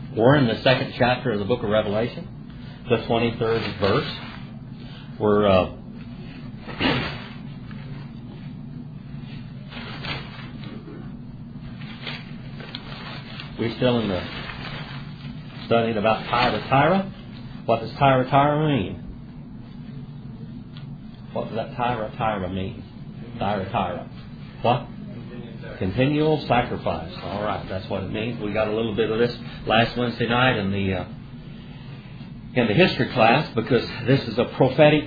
We're in the second chapter of the book of Revelation, the 23rd verse. We're still in the studying about Thyatira. What does Thyatira mean? What does that Thyatira mean? Thyatira. What? Continual sacrifice. All right, that's what it means. We got a little bit of this last Wednesday night in the history class, because this is a prophetic.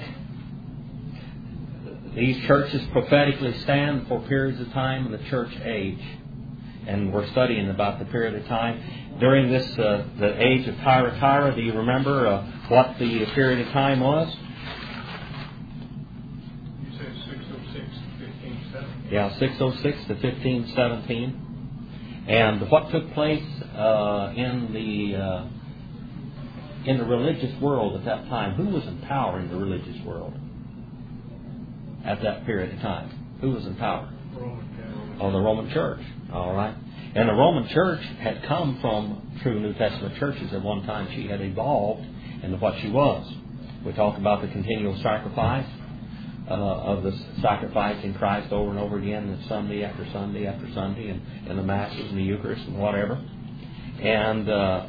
These churches prophetically stand for periods of time in the church age, and we're studying about the period of time during this the age of Thyatira. Do you remember what the period of time was? Yeah, 606 to 1517. And what took place in the religious world at that time? Who was in power in the religious world at that period of time? Who was in power? Oh, the Roman Church. All right. And the Roman Church had come from true New Testament churches. At one time she had evolved into what she was. We talked about the continual sacrifice. Of the sacrificing Christ over and over again, and Sunday after Sunday after Sunday, and the Masses and the Eucharist and whatever. And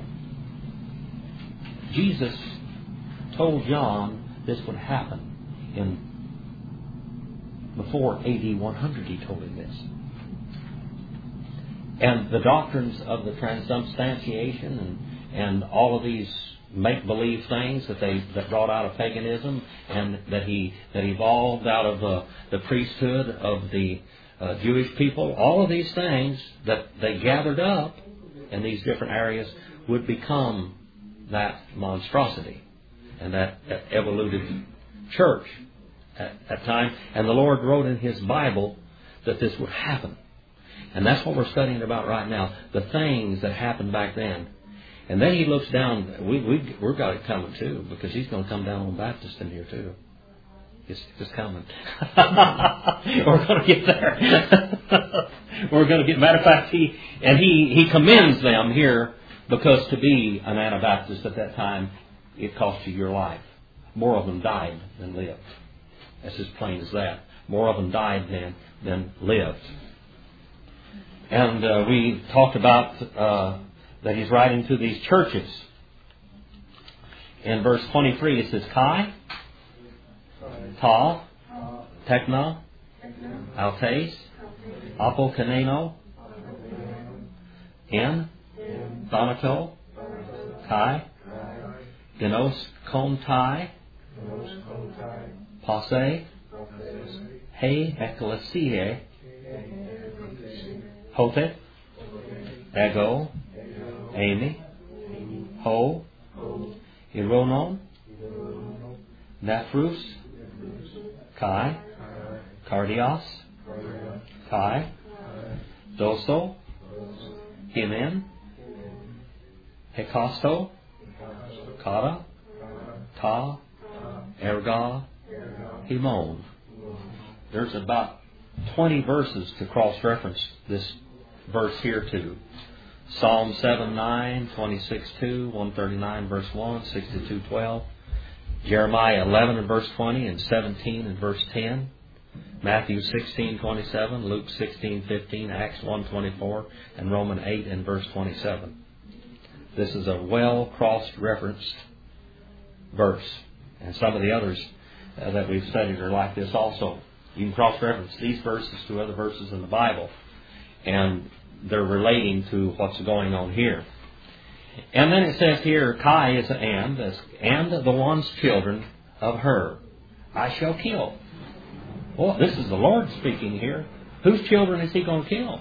Jesus told John this would happen before AD 100. He told him this. And the doctrines of the transubstantiation and all of these make-believe things that brought out of paganism, and that evolved out of the priesthood of the Jewish people. All of these things that they gathered up in these different areas would become that monstrosity and that evoluted church at that time. And the Lord wrote in His Bible that this would happen. And that's what we're studying about right now, the things that happened back then. And then He looks down. We've got it coming too, because He's going to come down on Baptists in here too. It's coming. We're going to get there. We're going to get. Matter of fact, He commends them here, because to be an Anabaptist at that time, it cost you your life. More of them died than lived. That's as plain as that. More of them died than lived. And we talked about that He's writing to these churches. In verse 23 it says, Kai, Ta, Tekna, Altes, Apokaneno, En, Thanato, Kai, Genos Kontai, Passe, He Ecclesiae, Hote, Ego, Amy, Ho, Ironon, Nephrus, Kai, Cardios, Kai, Doso, Himen, Hecasto, Kara, Ta, Erga, Himon. There's about 20 verses to cross-reference this verse here to. Psalm 7:9, 26:2, 139 verse 1, 62:12, Jeremiah 11 and verse 20, and 17 and verse 10, Matthew 16:27, Luke 16:15, Acts 1:24, and Romans 8 and verse 27. This is a well cross-referenced verse, and some of the others that we've studied are like this also. You can cross-reference these verses to other verses in the Bible, and they're relating to what's going on here. And then it says here, Kai is and the one's children of her I shall kill. Well, this is the Lord speaking here. Whose children is He going to kill?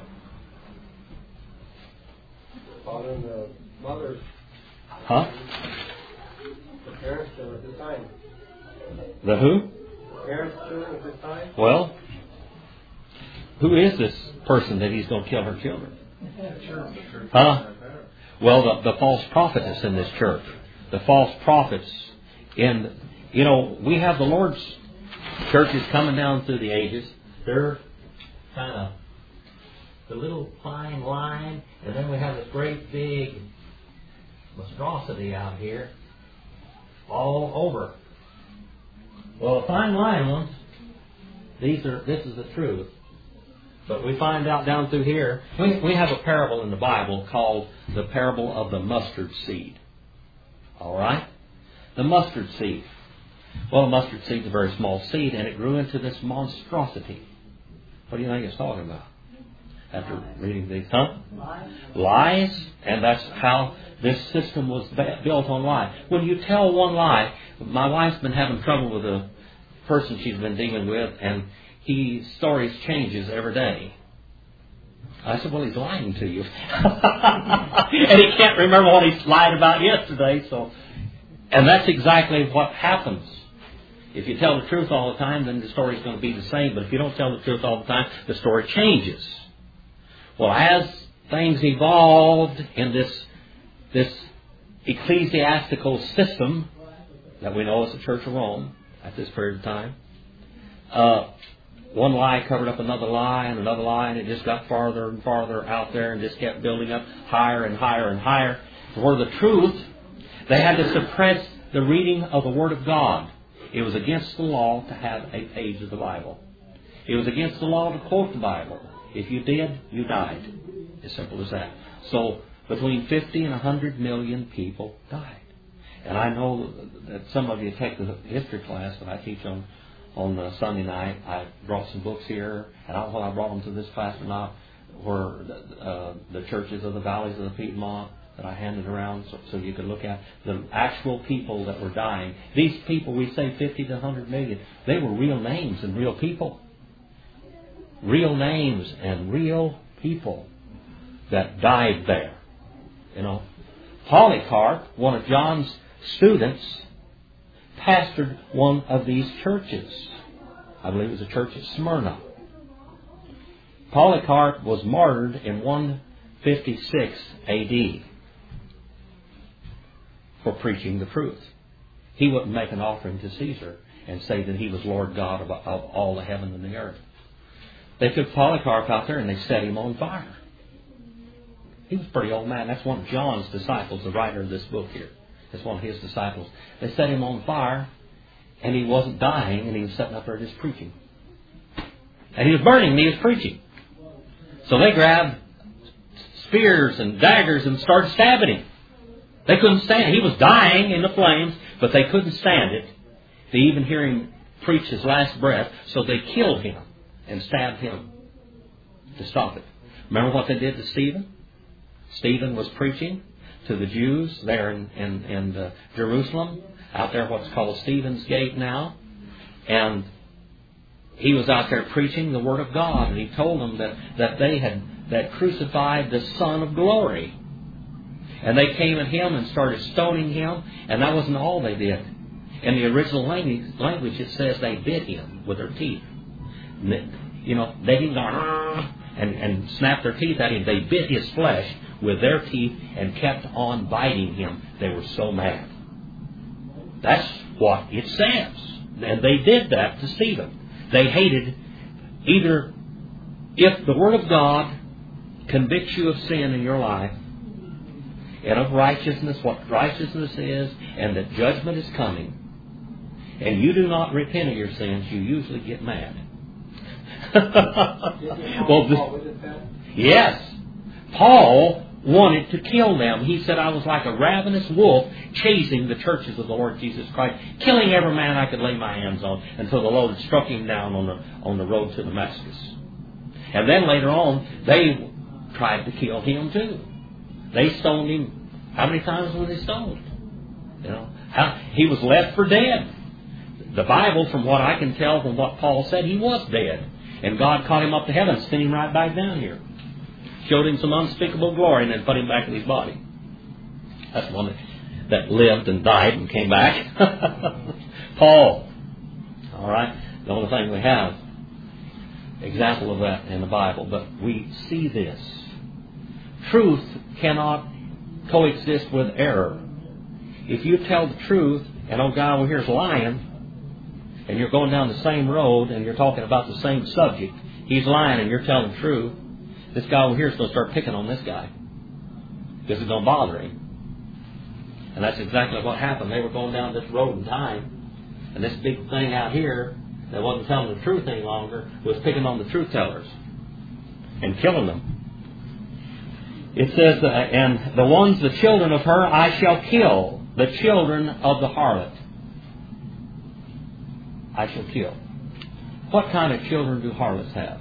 Father and the mother. Huh? The parents children at this time. The who? The parents children at this time. Well, who is this person that He's going to kill her children? Huh? Well, the false prophetess in this church. The false prophets we have the Lord's churches coming down through the ages. They're kind of the little fine line, and then we have this great big monstrosity out here all over. Well, the fine line ones, this is the truth. But we find out down through here, we have a parable in the Bible called the parable of the mustard seed. All right? The mustard seed. Well, a mustard seed is a very small seed, and it grew into this monstrosity. What do you think it's talking about? After reading these, lies, and that's how this system was built on lies. When you tell one lie, my wife's been having trouble with a person she's been dealing with, and his stories changes every day. I said, well, he's lying to you. And he can't remember what he lied about yesterday. And that's exactly what happens. If you tell the truth all the time, then the story's going to be the same. But if you don't tell the truth all the time, the story changes. Well, as things evolved in this ecclesiastical system that we know as the Church of Rome at this period of time, one lie covered up another lie, and it just got farther and farther out there and just kept building up higher and higher and higher. For the truth, they had to suppress the reading of the Word of God. It was against the law to have a page of the Bible. It was against the law to quote the Bible. If you did, you died. As simple as that. So between 50 and 100 million people died. And I know that some of you take the history class that I teach on Sunday night. I brought some books here, and I don't know whether I brought them to this class or not, where the churches of the valleys of the Piedmont that I handed around so you could look at the actual people that were dying. These people, we say 50 to 100 million, they were real names and real people. Real names and real people that died there. You know, Polycarp, one of John's students, pastored one of these churches. I believe it was a church at Smyrna. Polycarp was martyred in 156 A.D. for preaching the truth. He wouldn't make an offering to Caesar and say that he was Lord God of all the heaven and the earth. They took Polycarp out there and they set him on fire. He was a pretty old man. That's one of John's disciples, the writer of this book here. That's one of his disciples. They set him on fire, and he wasn't dying, and he was sitting up there just preaching. And he was burning, and he was preaching. So they grabbed spears and daggers and started stabbing him. They couldn't stand it. He was dying in the flames, but they couldn't stand it. They even hear him preach his last breath, so they killed him and stabbed him to stop it. Remember what they did to Stephen? Stephen was preaching to the Jews there in Jerusalem, out there what's called Stephen's Gate now. And he was out there preaching the Word of God, and he told them that they had crucified the Son of Glory. And they came at him and started stoning him, and that wasn't all they did. In the original language it says they bit him with their teeth. You know, they didn't go and snap their teeth at him. They bit his flesh with their teeth and kept on biting him. They were so mad. That's what it says. And they did that to Stephen. They hated either, if the Word of God convicts you of sin in your life and of righteousness, what righteousness is, and that judgment is coming, and you do not repent of your sins, you usually get mad. Yes. Paul wanted to kill them. He said, I was like a ravenous wolf chasing the churches of the Lord Jesus Christ, killing every man I could lay my hands on, until the Lord struck him down on the road to Damascus. And then later on, they tried to kill him too. They stoned him. How many times was he stoned? You know, he was left for dead. The Bible, from what I can tell from what Paul said, he was dead. And God caught him up to heaven and sent him right back down here. Showed him some unspeakable glory and then put him back in his body. That's the one that lived and died and came back. Paul. All right. The only thing we have example of that in the Bible. But we see this. Truth cannot coexist with error. If you tell the truth and old guy over here is lying, and you're going down the same road and you're talking about the same subject, he's lying and you're telling the truth, this guy over here is going to start picking on this guy because it's going to bother him. And that's exactly what happened. They were going down this road in time, and this big thing out here that wasn't telling the truth any longer was picking on the truth tellers and killing them. It says, and the ones, the children of her, I shall kill, the children of the harlot. I shall kill. What kind of children do harlots have?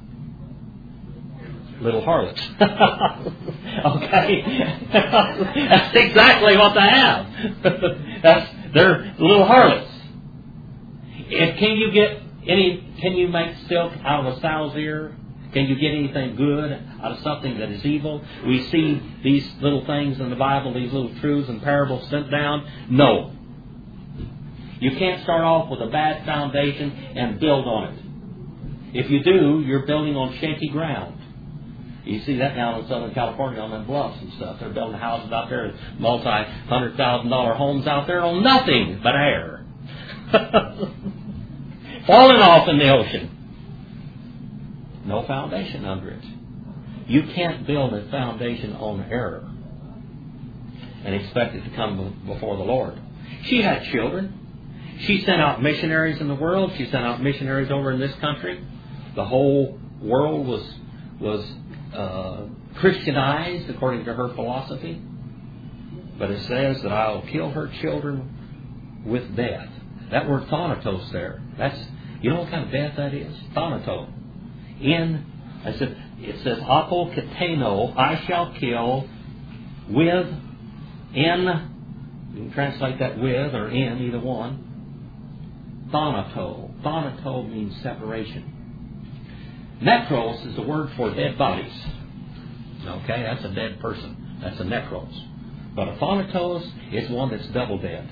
Little harlots. Okay? That's exactly what they have. They're little harlots. Can you make silk out of a sow's ear? Can you get anything good out of something that is evil? We see these little things in the Bible, these little truths and parables sent down. No. You can't start off with a bad foundation and build on it. If you do, you're building on shaky ground. You see that down in Southern California on them bluffs and stuff. They're building houses out there, multi-$100,000 homes out there on nothing but air. Falling off in the ocean. No foundation under it. You can't build a foundation on error and expect it to come before the Lord. She had children. She sent out missionaries in the world. She sent out missionaries over in this country. The whole world was Christianized according to her philosophy. But it says that I'll kill her children with death. That word thanatos there, you know what kind of death that is? Thanatos. It says apokateno, I shall kill with, in, you can translate that with or in, either one. Thanato. Thanato means separation. Necros is the word for dead bodies. Okay, that's a dead person. That's a necros. But a thanatos is one that's double dead.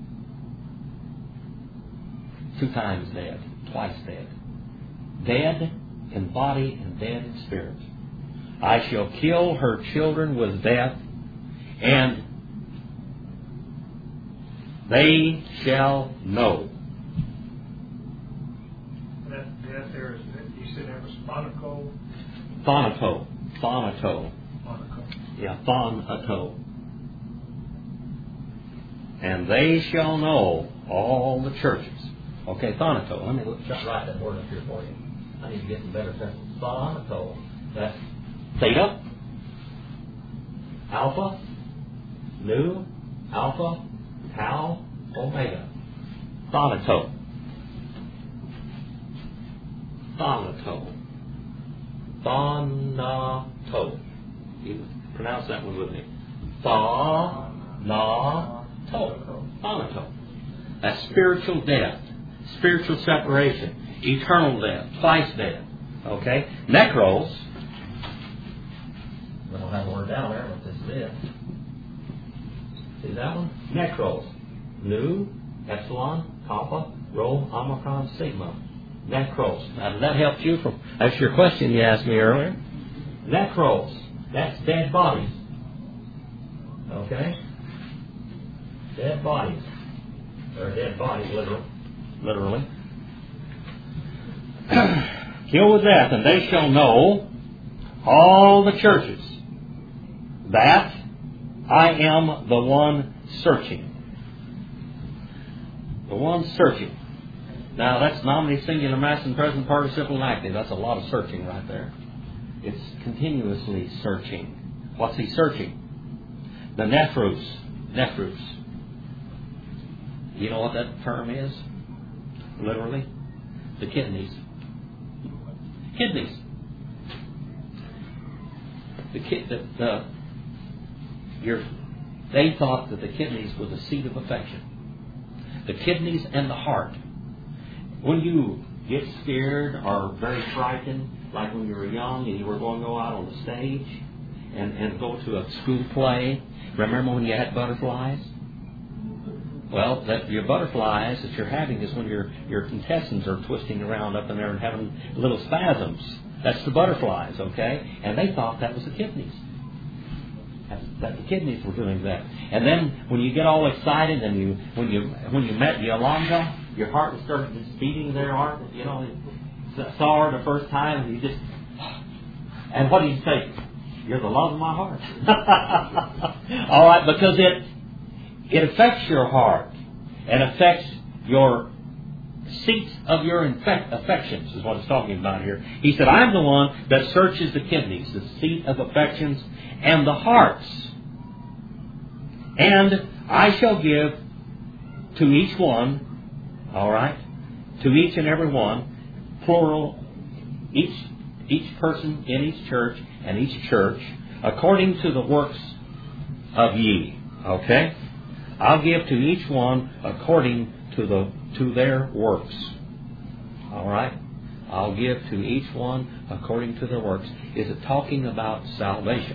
2 times dead. Twice dead. Dead in body and dead in spirit. I shall kill her children with death, and they shall know. That death there is, you said that was Monaco? Thanato. Monaco. Yeah, thanato. And they shall know, all the churches. Okay, thanato. Let me write that word up here for you. I need to get some better sense. Thanato. That's theta, alpha, nu, alpha, tau, omega. Thanato. Thanato. Thanato. You pronounce that one with me. Thanato. Thanato. That's spiritual death. Spiritual separation. Eternal death. Twice death. Okay? Necros. I don't have a word down there, but this is it. See that one? Necros. Nu, epsilon, kappa, rho, omicron, sigma. Necros. Now, does that help you? That's your question you asked me earlier. Necros. That's dead bodies. Okay? Dead bodies. They're dead bodies, literally. Kill with death, and they shall know, all the churches, that I am the one searching. The one searching. Now that's nominative, singular, masculine, present, participle, and active. That's a lot of searching right there. It's continuously searching. What's he searching? The nephrus. Nephrus. You know what that term is? Literally? The kidneys. Kidneys. They thought that the kidneys were the seat of affection. The kidneys and the heart. When you get scared or very frightened, like when you were young and you were going to go out on the stage and go to a school play, remember when you had butterflies? Well, your butterflies that you're having is when your intestines are twisting around up in there and having little spasms. That's the butterflies, okay? And they thought that was the kidneys. That the kidneys were doing that. And then when you get all excited and when you met Yolanda, your heart would start just beating there, aren't it? You know, you saw her the first time and you just, and what do you say? You're the love of my heart. All right, because It affects your heart and affects your seats of your affections is what it's talking about here. He said, I'm the one that searches the kidneys, the seat of affections, and the hearts. And I shall give to each one, all right, to each and every one, plural, each person in each church and each church, according to the works of ye. Okay? I'll give to each one according to their works. All right? I'll give to each one according to their works. Is it talking about salvation?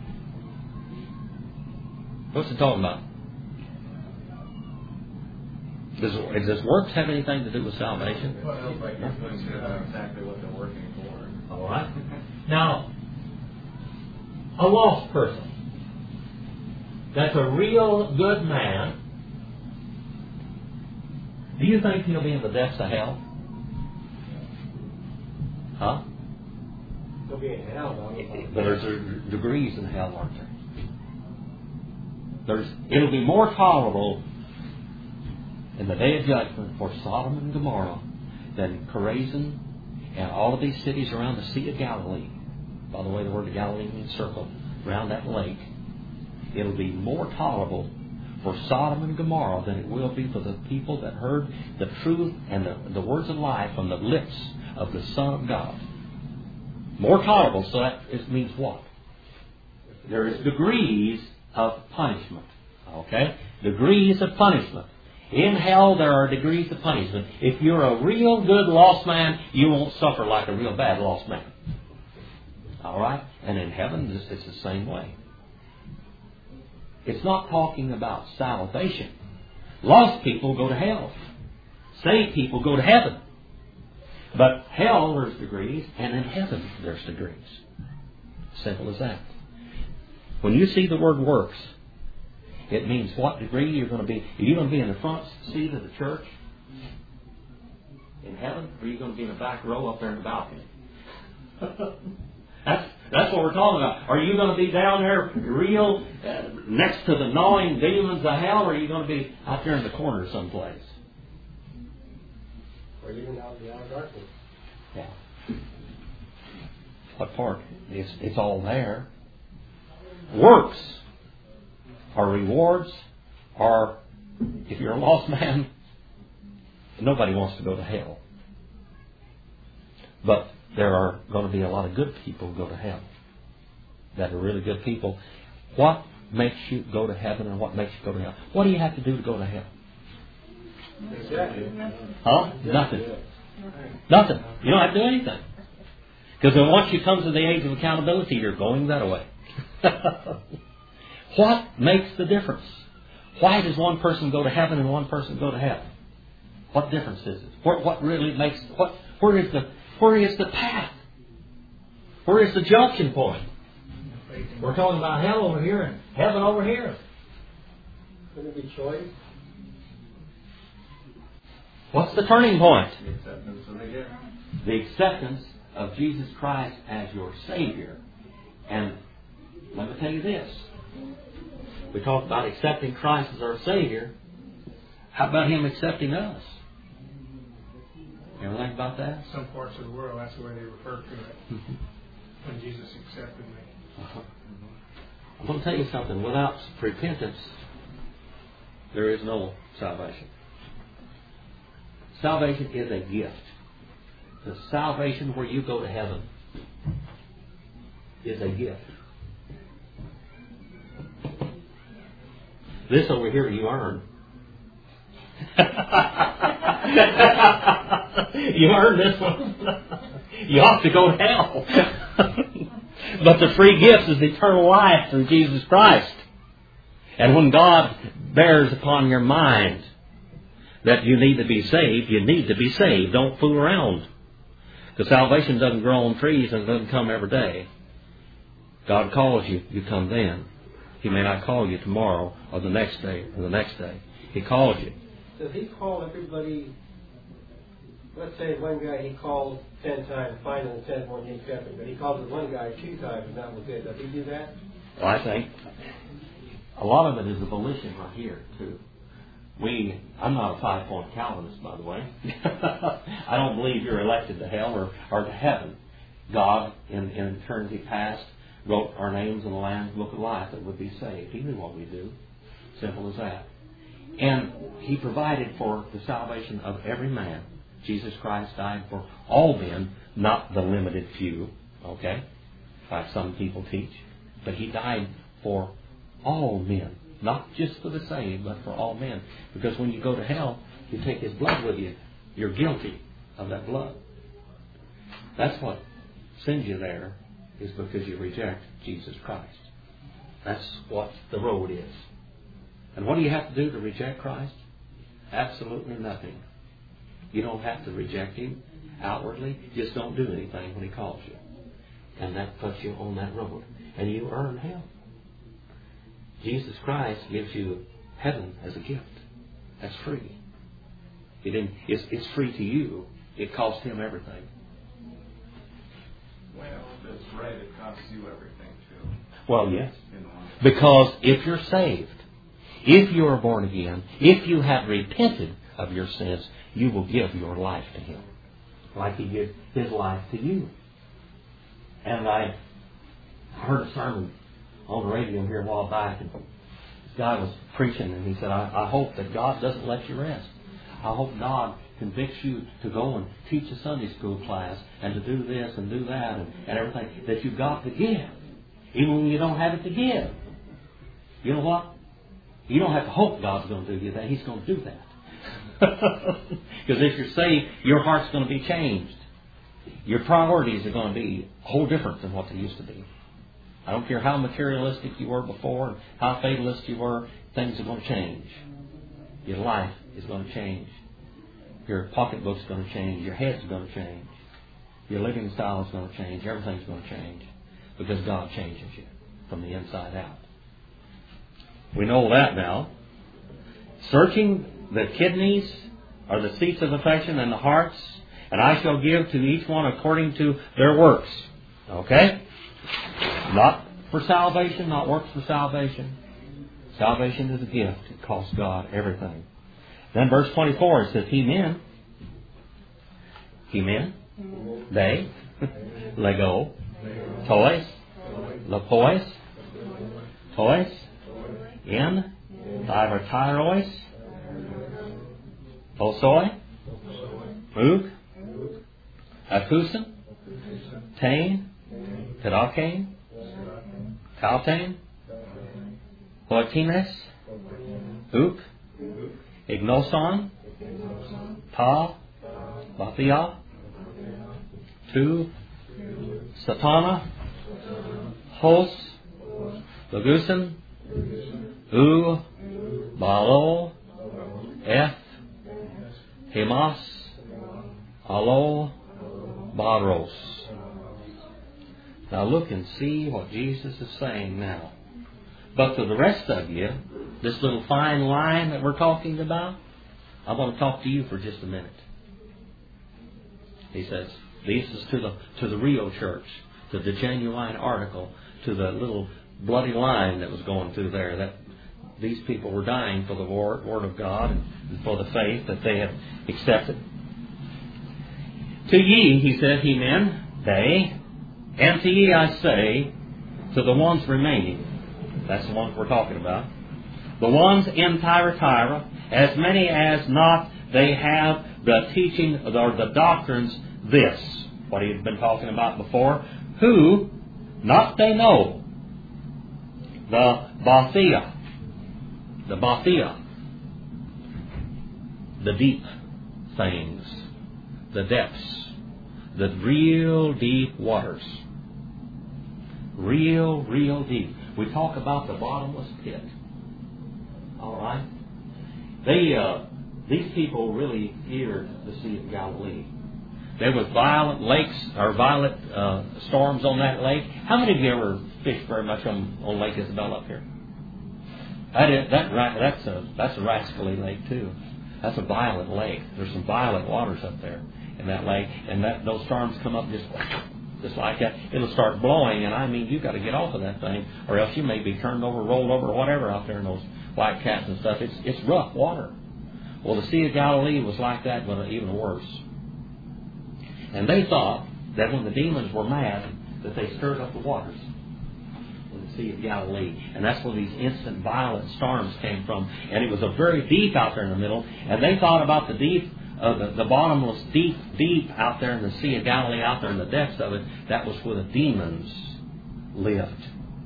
What's it talking about? Does works have anything to do with salvation? Well, it sounds like you're supposed to know exactly what they're working for. All right. Now, a lost person that's a real good man, do you think he'll be in the depths of hell? Huh? He'll be in hell, though. But there's degrees in hell, aren't there? It'll be more tolerable in the day of judgment for Sodom and Gomorrah than Chorazin and all of these cities around the Sea of Galilee. By the way, the word of Galilee means circle. Around that lake. It'll be more tolerable for Sodom and Gomorrah than it will be for the people that heard the truth and the words of life from the lips of the Son of God. More tolerable, so that means what? There is degrees of punishment. Okay? Degrees of punishment. In hell, there are degrees of punishment. If you're a real good lost man, you won't suffer like a real bad lost man. All right? And in heaven, it's the same way. It's not talking about salvation. Lost people go to hell. Saved people go to heaven. But hell, there's degrees, and in heaven, there's degrees. Simple as that. When you see the word works, it means what degree you're going to be. Are you going to be in the front seat of the church in heaven? Or are you going to be in the back row up there in the balcony? That's what we're talking about. Are you going to be down there real next to the gnawing demons of hell, or are you going to be out there in the corner someplace? Or even out in the outer darkness. Yeah. What part? It's all there. Works or rewards, or if you're a lost man, nobody wants to go to hell. But there are going to be a lot of good people who go to hell that are really good people. What makes you go to heaven and what makes you go to hell? What do you have to do to go to hell? Exactly. Huh? Nothing. Nothing. You don't have to do anything. Because once you come to the age of accountability, you're going that way. What makes the difference? Why does one person go to heaven and one person go to hell? What difference is it? What really makes... Where is the path? Where is the junction point? We're talking about hell over here and heaven over here. Couldn't it be choice? What's the turning point? The acceptance of the gift. The acceptance of Jesus Christ as your Savior. And let me tell you this. We talked about accepting Christ as our Savior. How about Him accepting us? You ever think about that? Some parts of the world, that's the way they refer to it. When Jesus accepted me. I'm going to tell you something. Without repentance, there is no salvation. Salvation is a gift. The salvation where you go to heaven is a gift. This over here you earn. You earn this one. You ought to go to hell. But the free gift is eternal life through Jesus Christ. And when God bears upon your mind that you need to be saved, you need to be saved. Don't fool around. Because salvation doesn't grow on trees and doesn't come every day. God calls you, you come then. He may not call you tomorrow or the next day or the next day. He calls you. Does He call everybody? Let's say one guy He called 10 times, finally the 10th one He accepted, but He called the one guy 2 times and that was it. Does He do that? Well, I think a lot of it is a volition right here, too. I'm not a 5-point Calvinist, by the way. I don't believe you're elected to hell or to heaven. God, in eternity past, wrote our names in the Lamb's Book of Life that would be saved. He knew what we do. Simple as that. And He provided for the salvation of every man. Jesus Christ died for all men, not the limited few, okay, like some people teach. But He died for all men. Not just for the saved, but for all men. Because when you go to hell, you take His blood with you. You're guilty of that blood. That's what sends you there, is because you reject Jesus Christ. That's what the road is. And what do you have to do to reject Christ? Absolutely nothing. You don't have to reject Him outwardly. Just don't do anything when He calls you. And that puts you on that road. And you earn hell. Jesus Christ gives you heaven as a gift. That's free. It's free to you. It cost Him everything. Well, if it's right, it costs you everything too. Well, yes. Because if you're saved, if you are born again, if you have repented of your sins, you will give your life to Him. Like He gave His life to you. And I heard a sermon on the radio here a while back, and this guy was preaching, and he said, I hope that God doesn't let you rest. I hope God convicts you to go and teach a Sunday school class and to do this and do that and everything that you've got to give, even when you don't have it to give. You know what? You don't have to hope God's going to do you that. He's going to do that. Because if you're saved, your heart's going to be changed. Your priorities are going to be a whole different than what they used to be. I don't care how materialistic you were before and how fatalist you were, things are going to change. Your life is going to change. Your pocketbook's going to change. Your head's going to change. Your living style is going to change. Everything's going to change. Because God changes you from the inside out. We know that now. Searching the kidneys are the seats of affection and the hearts, and I shall give to each one according to their works. Okay? Not for salvation, not works for salvation. Salvation is a gift. It costs God everything. Then verse 24, it says, He men, they, lego, tois, lepois, tois, in, divertyros, osoi, uk, akusen, tain, Kedakain, Kaltain, Poetines, Uk, Ignoson, Ta, Bathia, Tu, Satana, Hos, Lagusen, U, Balo, Eth, Hemas, Alo, Baros. Now look and see what Jesus is saying now. But to the rest of you, this little fine line that we're talking about, I want to talk to you for just a minute. He says, this is to the real church, to the genuine article, to the little bloody line that was going through there, that these people were dying for the Word of God and for the faith that they have accepted. To ye, he said, he men, they, and to ye I say, to the ones remaining, that's the ones we're talking about, the ones in Thyatira, as many as not they have the teaching or the doctrines, this, what he had been talking about before, who, not they know, the Bathia, the deep things, the depths, the real deep waters. Real deep. We talk about the bottomless pit. All right? These people really feared the Sea of Galilee. There was violent lakes or violent storms on that lake. How many of you ever fished very much on Lake Isabel up here? That's a rascally lake too. That's a violent lake. There's some violent waters up there in that lake, and those storms come up just Just like that. It'll start blowing, and I mean, you've got to get off of that thing, or else you may be turned over, rolled over, or whatever out there in those white cats and stuff. It's rough water. Well, the Sea of Galilee was like that, but even worse. And they thought that when the demons were mad, that they stirred up the waters in the Sea of Galilee. And that's where these instant violent storms came from. And it was a very deep out there in the middle. And they thought about the deep, the bottomless deep out there in the Sea of Galilee, out there in the depths of it. That was where the demons lived.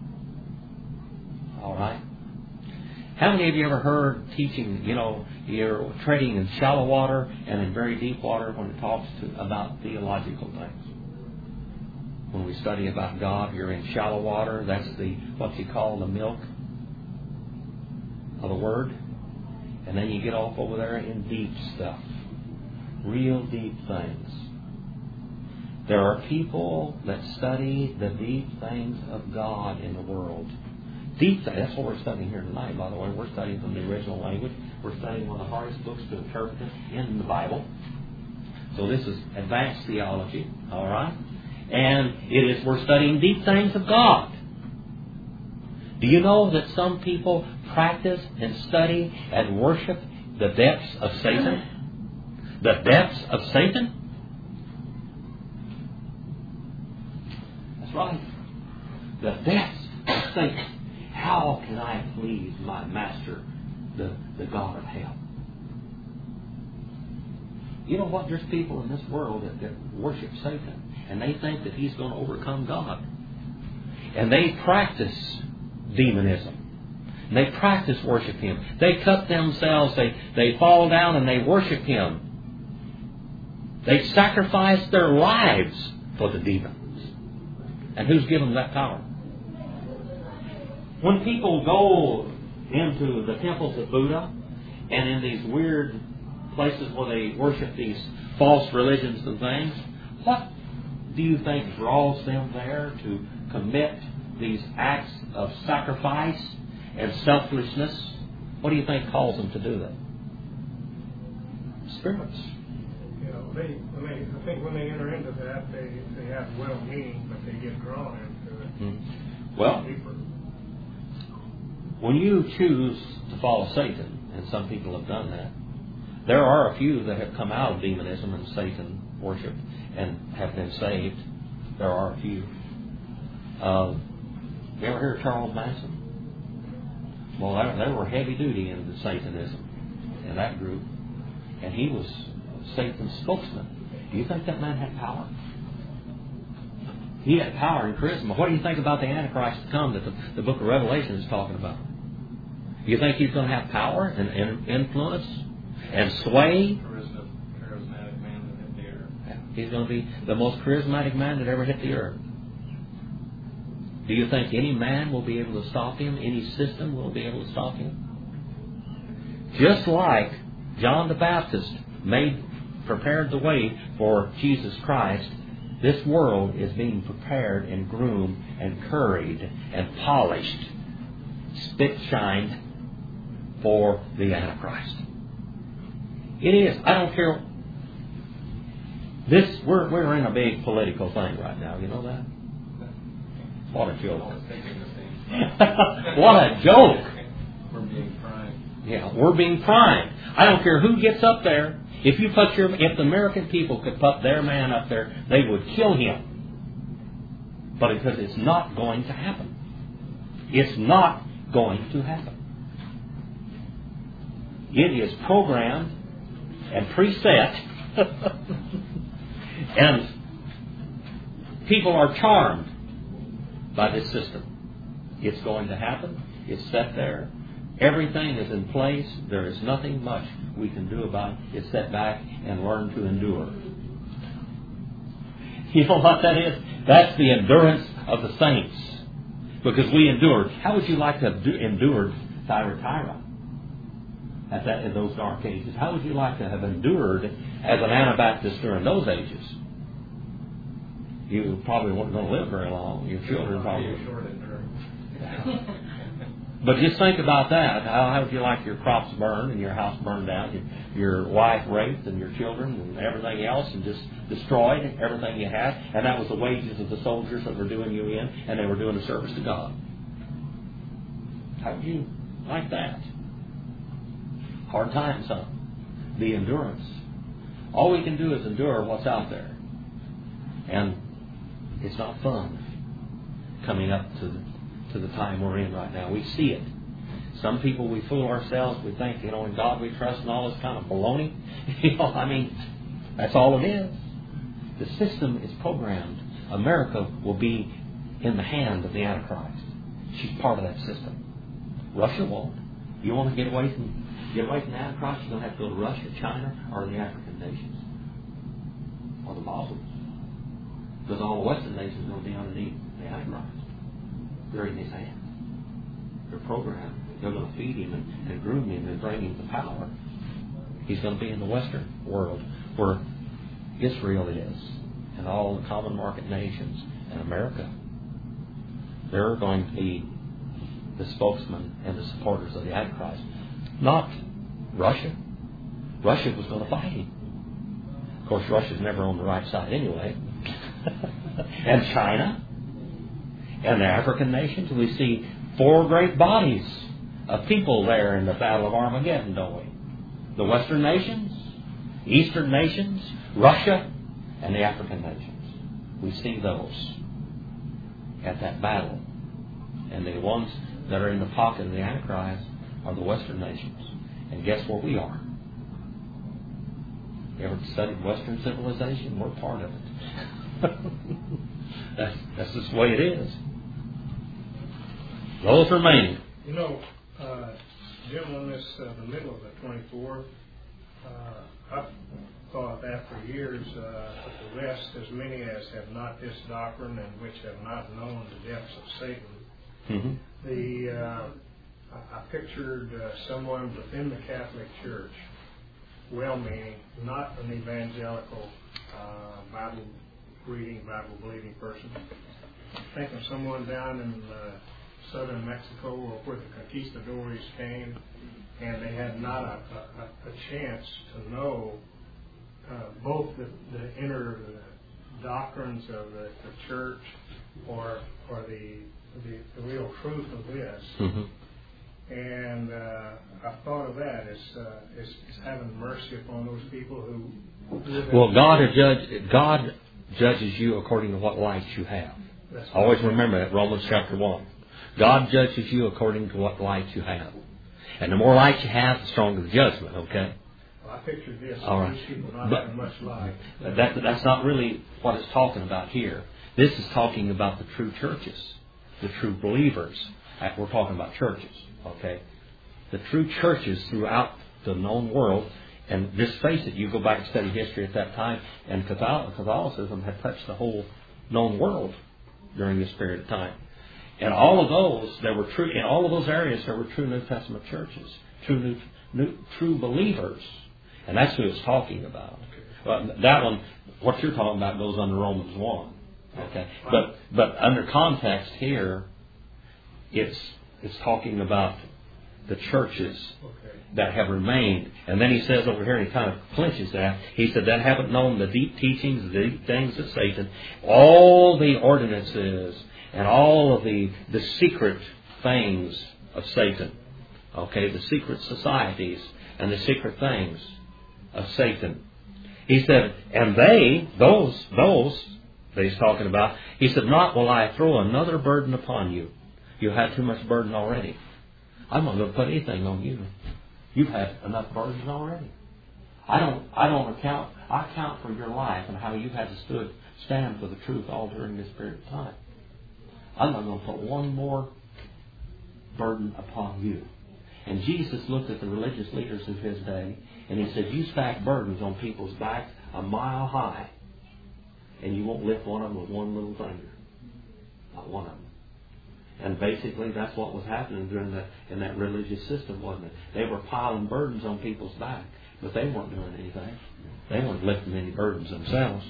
All right? How many of you ever heard teaching, you're trading in shallow water and in very deep water when it talks about theological things? When we study about God, you're in shallow water. That's what you call the milk of the Word. And then you get off over there in deep stuff. Real deep things. There are people that study the deep things of God in the world. Deep things. That's what we're studying here tonight, by the way. We're studying from the original language. We're studying one of the hardest books to interpret in the Bible. So this is advanced theology. All right? And we're studying deep things of God. Do you know that some people practice and study and worship the depths of Satan? The depths of Satan? That's right. The depths of Satan. How can I please my master, the God of hell? You know what? There's people in this world that worship Satan. And they think that he's going to overcome God. And they practice demonism. And they practice worship him. They cut themselves. They fall down and they worship him. They sacrifice their lives for the demons. And who's given them that power? When people go into the temples of Buddha and in these weird places where they worship these false religions and things, what do you think draws them there to commit these acts of sacrifice and selflessness? What do you think calls them to do that? Spirits. I think when they enter into that, they have well-meaning, but they get drawn into it. Mm-hmm. Well, deeper. When you choose to follow Satan, and some people have done that, there are a few that have come out of demonism and Satan worship and have been saved. There are a few. You ever hear of Charles Manson? Well, they were heavy duty into Satanism in that group. And he was Satan's spokesman. Do you think that man had power? He had power and charisma. What do you think about the Antichrist to come that the book of Revelation is talking about? Do you think he's going to have power and influence and sway? Charismatic man that hit the earth. He's going to be the most charismatic man that ever hit the earth. Do you think any man will be able to stop him? Any system will be able to stop him? Just like John the Baptist prepared the way for Jesus Christ, this world is being prepared and groomed and curried and polished, spit-shined for the Antichrist. It is. I don't care. We're in a big political thing right now. You know that? What a joke. What a joke. We're being primed. Yeah, we're being primed. I don't care who gets up there. If the American people could put their man up there, they would kill him. But because it's not going to happen. It's not going to happen. It is programmed and preset. And people are charmed by this system. It's going to happen. It's set there. Everything is in place. There is nothing much we can do about it. It's set back and learn to endure. You know what that is? That's the endurance of the saints. Because we endured. How would you like to have endured Thyatira in those dark ages? How would you like to have endured as an Anabaptist during those ages? You probably weren't going to live very long. Your children probably. Short endurance. But just think about that. How would you like your crops burned and your house burned down, your wife raped and your children and everything else, and just destroyed everything you had? And that was the wages of the soldiers that were doing you in, and they were doing a service to God. How would you like that? Hard times, huh? The endurance. All we can do is endure what's out there. And it's not fun coming up to the time we're in right now. We see it. Some people, we fool ourselves. We think, in God we trust and all this kind of baloney. That's all it is. The system is programmed. America will be in the hand of the Antichrist. She's part of that system. Russia won't. You want to get away from the Antichrist, you're going to have to go to Russia, China, or the African nations. Or the Muslims. Because all the Western nations are going to be underneath the Antichrist. They're in his hand. They're programmed. They're going to feed him and groom him and bring him to power. He's going to be in the Western world where Israel is and all the common market nations and America. They're going to be the spokesman and the supporters of the Antichrist. Not Russia. Russia was going to fight him. Of course, Russia's never on the right side anyway. And China and the African nations. We see 4 great bodies of people there in the Battle of Armageddon, don't we? The Western nations, Eastern nations, Russia, and the African nations. We see those at that battle. And the ones that are in the pocket of the Antichrist are the Western nations. And guess where we are? You ever studied Western civilization? We're part of it. That's just the way it is. Those remaining. Jim, on this, the middle of the 24th, I've thought that for years, the West, as many as have not this doctrine and which have not known the depths of Satan. Mm-hmm. I pictured someone within the Catholic Church, well-meaning, not an evangelical, Bible-reading, Bible-believing person. Think of someone down in southern Mexico or where the conquistadors came, and they had not a chance to know both the inner doctrines of the church or the real truth of this. Mm-hmm. And I thought of that as having mercy upon those people who live. Well, God judges you according to what light you have. Always remember that, Romans chapter 1. God judges you according to what light you have. And the more light you have, the stronger the judgment, okay? Well, I pictured this. All right. These people not having much light. That's not really what it's talking about here. This is talking about the true churches, the true believers. We're talking about churches, okay? The true churches throughout the known world. And just face it, you go back and study history at that time, and Catholicism had touched the whole known world during this period of time. And all of those, there were true in all of those areas. There were true New Testament churches, true believers, and that's who it's talking about. That one, what you're talking about, goes under Romans 1. Okay, but under context here, it's talking about the churches that have remained. And then he says over here, and he kind of clinches that. He said, that haven't known the deep teachings, the deep things of Satan, all the ordinances, and all of the secret things of Satan. Okay, the secret societies and the secret things of Satan. He said, and those that he's talking about, he said, not will I throw another burden upon you. You had too much burden already. I'm not going to put anything on you. You've had enough burdens already. I count for your life and how you've had to stand for the truth all during this period of time. I'm not going to put one more burden upon you. And Jesus looked at the religious leaders of his day, and he said, you stack burdens on people's backs a mile high, and you won't lift one of them with one little finger. Not one of them. And basically that's what was happening in that religious system, wasn't it? They were piling burdens on people's back, but they weren't doing anything. They weren't lifting any burdens themselves.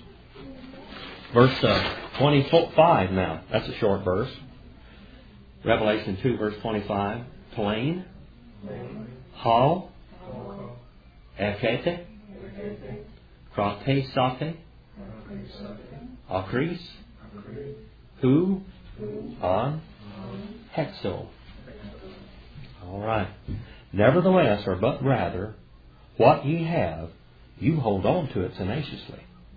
Verse 25 now. That's a short verse. Revelation 2, verse 25. plain, hal, ekete, kratesate, akris, hu, on, hexo. All right. Nevertheless, or but rather, what ye have, you hold on to it tenaciously.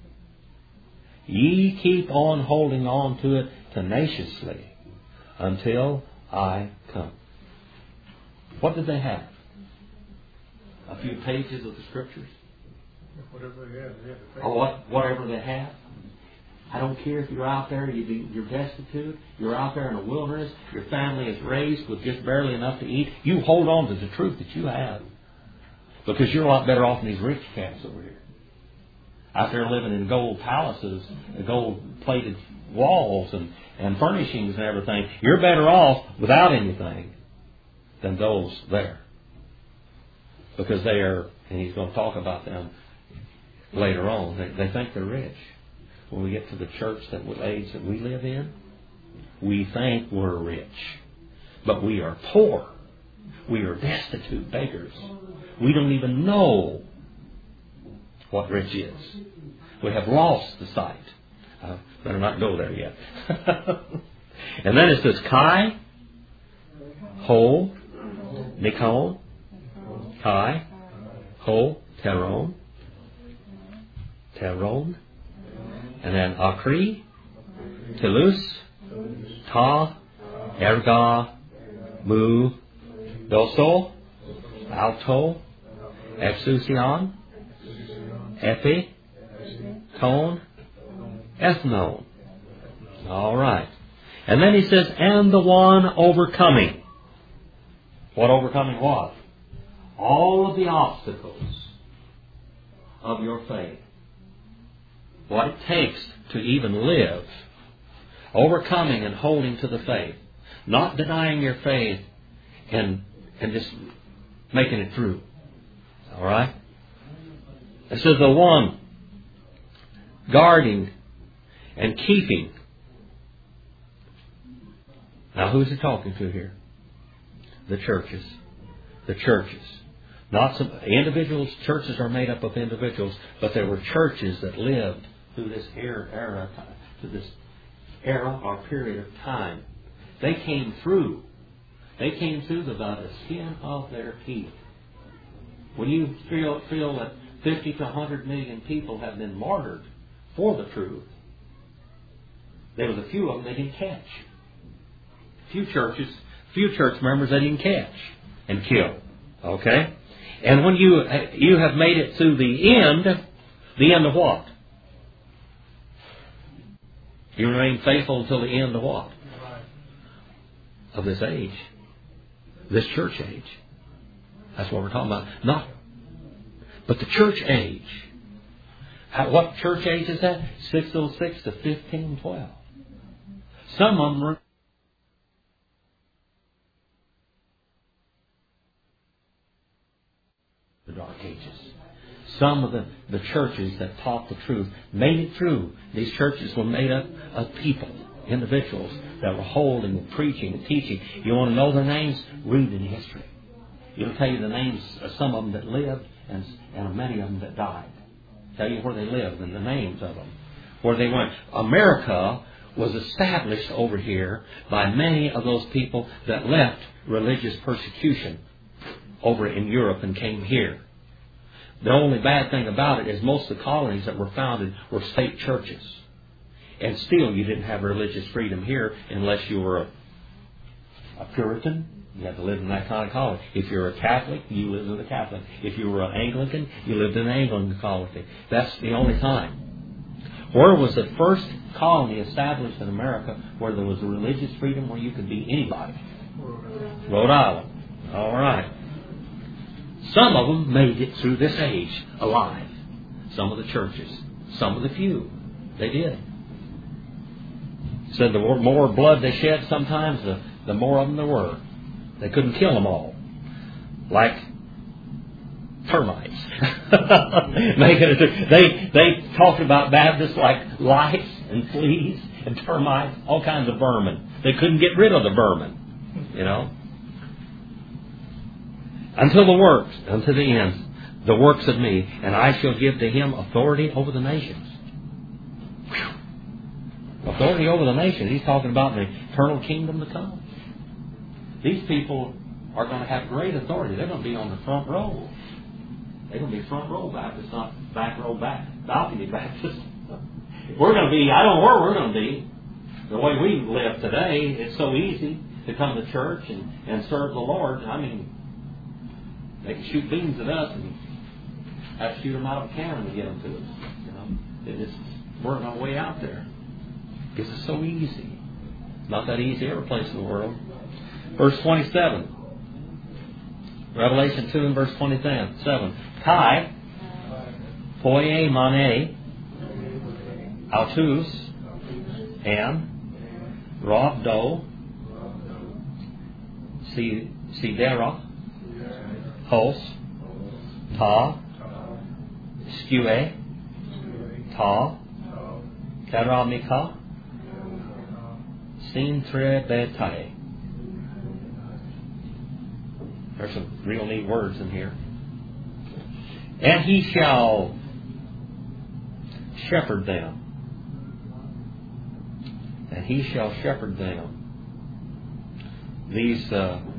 Ye keep on holding on to it tenaciously until I come. What did they have? A few pages of the Scriptures? Whatever they had to Or whatever they have. I don't care if you're out there, you're destitute, you're out there in the wilderness, your family is raised with just barely enough to eat. You hold on to the truth that you have. Because you're a lot better off than these rich cats over here. Out there living in gold palaces, gold-plated walls and furnishings and everything. You're better off without anything than those there. Because they are, and he's going to talk about them later on, they think they're rich. When we get to the church age that we live in, we think we're rich. But we are poor. We are destitute beggars. We don't even know what rich is. We have lost the sight. Better not go there yet. And then it says Kai, Ho, Nikon, Kai, Ho, Teron, and then Akri, Telus, Ta, Erga, Mu, Doso, Alto, Exousion, Epi, Tone, Ethnon. All right. And then he says, and the one overcoming. What overcoming what? All of the obstacles of your faith. What it takes to even live. Overcoming and holding to the faith. Not denying your faith and just making it through. All right? It says the one guarding and keeping. Now who's he talking to here? The churches. The churches. Not some individuals. Churches are made up of individuals, but there were churches that lived through this era or period of time. They came through. They came through by the skin of their teeth. When you feel that 50 to 100 million people have been martyred for the truth, there was a few of them they didn't catch. Few church members they didn't catch and kill. Okay? And when you have made it through the end of what? You remain faithful until the end of what? Of this age. This church age. That's what we're talking about. But the church age. What church age is that? 606 to 1512. Some of them were the Dark Ages. Some of the churches that taught the truth made it through. These churches were made up of people, individuals that were holding and preaching and teaching. You want to know their names? Read in history. It'll tell you the names of some of them that lived and many of them that died. Tell you where they lived and the names of them. Where they went. America was established over here by many of those people that left religious persecution over in Europe and came here. The only bad thing about it is most of the colonies that were founded were state churches. And still you didn't have religious freedom here unless you were a Puritan. You had to live in that kind of colony. If you're a Catholic, you lived in a Catholic. If you were an Anglican, you lived in an Anglican colony. That's the only time. Where was the first colony established in America where there was a religious freedom where you could be anybody? Rhode Island. All right. Some of them made it through this age alive. Some of the churches. Some of the few. They did. Said the more blood they shed sometimes, the more of them there were. They couldn't kill them all. Like termites. They talked about Baptists like lice and fleas and termites, all kinds of vermin. They couldn't get rid of the vermin, you know. until the end, the works of me, and I shall give to him authority over the nations. Whew. Authority over the nations. He's talking about the eternal kingdom to come. These people are going to have great authority. They're going to be on the front row. They're going to be front row Baptists, not back row balcony Baptists. We're going to be, I don't know where we're going to be. The way we live today, it's so easy to come to church and serve the Lord. I mean, they can shoot beams at us and have to shoot them out of a cannon to get them to us. We're on our way out there. Because it's so easy. Not that easy every place in the world. Verse 27. Revelation 2 and verse 27. Kai, poie mane, autus, and rob do, sidera, hos, ta, skue, ta, keramika, sintrebetai. There's some real neat words in here. And he shall shepherd them. And he shall shepherd them. These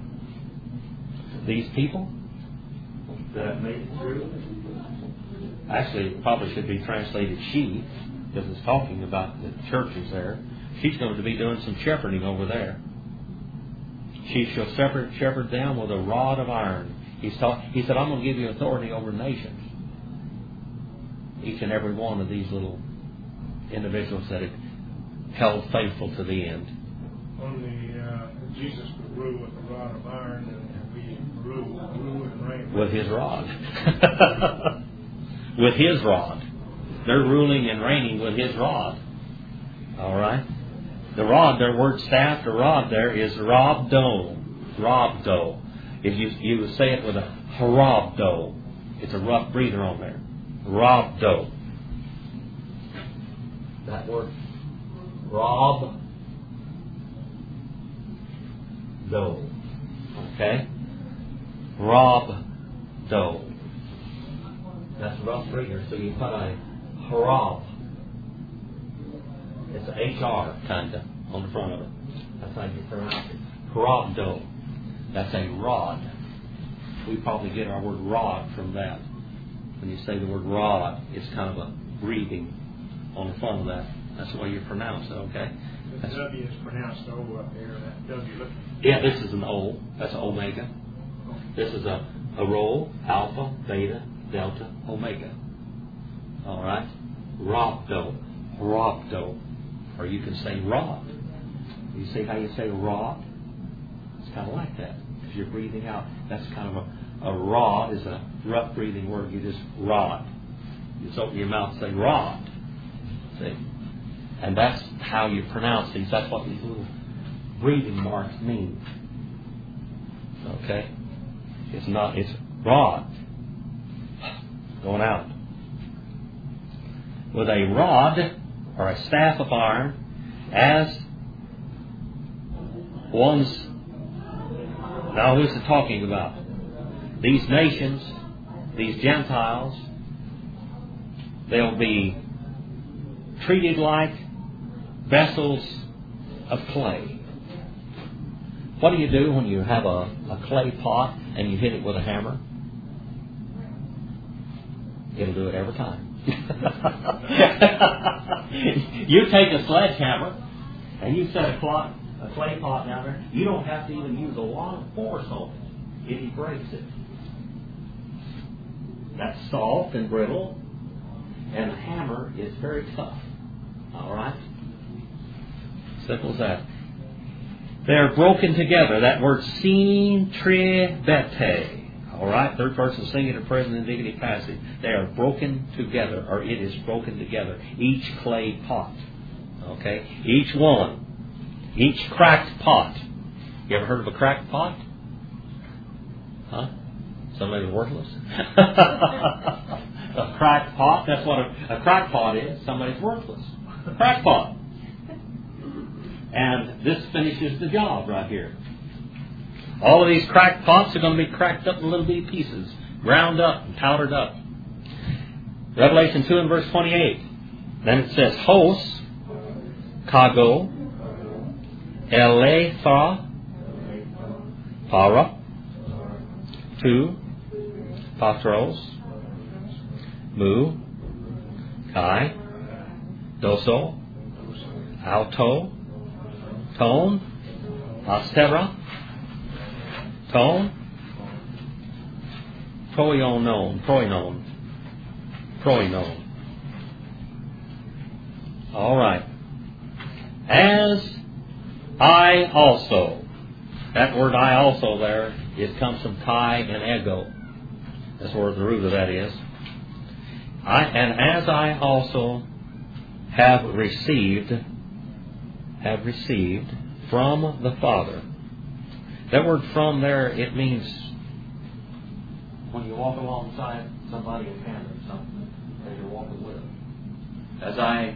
people that made it through. Actually, it probably should be translated she, because it's talking about the churches there. She's going to be doing some shepherding over there. She shall shepherd them with a rod of iron. He said, I'm going to give you authority over nations. Each and every one of these little individuals that had held faithful to the end. Only Jesus would rule with a rod of iron, and we rule and reign with his rod. With his rod. They're ruling and reigning with his rod. All right? The rod, their word staff, the rod there is rabdo. Rabdo. If you say it with a harabdo, it's a rough breather on there. Rabdo. That word. Rabdo. Okay? Rabdo. That's a rough breather, so you put a harab. It's an HR kind of on the front of it. That's how you pronounce it. Rabdo. That's a rod. We probably get our word rod from that. When you say the word rod, it's kind of a breathing on the front of that. That's the way you pronounce it, okay? The W is pronounced O up there. That W look. Yeah, this is an O. That's an omega. This is a rho, alpha, beta, delta, omega. All right? Rabdo. Rabdo. Or you can say rod. You see how you say rod? It's kind of like that. Because you're breathing out. That's kind of a rod is a rough breathing word. You just rod. You just open your mouth and say rod. See? And that's how you pronounce these. That's what these little breathing marks mean. Okay? It's rod. Going out. With a rod or a staff of iron, as one's. Now, who's it talking about? These nations, these Gentiles, they'll be treated like vessels of clay. What do you do when you have a clay pot and you hit it with a hammer? It'll do it every time. You take a sledgehammer and you set a clay pot down there. You don't have to even use a lot of force on it. It breaks it. That's soft and brittle, and the hammer is very tough. All right? Simple as that. They're broken together. That word sintrebete. All right? Third person singular, present indicative passive. They are broken together, or it is broken together. Each clay pot. Okay? Each one. Each cracked pot. You ever heard of a cracked pot? Huh? Somebody's worthless? A cracked pot? That's what a cracked pot is. Somebody's worthless. A cracked pot. And this finishes the job right here. All of these cracked pots are going to be cracked up in little bitty pieces, ground up and powdered up. Revelation 2 and verse 28. Then it says, Hos, Kago, Eletha, Para, Tu, Patros, Mu, Kai, Doso, Auto, Tone, Astera, Tone, Proinon. All right. As I also. That word I also there, it comes from Kai and ego. That's where the root of that is. And as I also have received from the Father. That word from there, it means when you walk alongside somebody in tandem or something, as you're walking with them. As I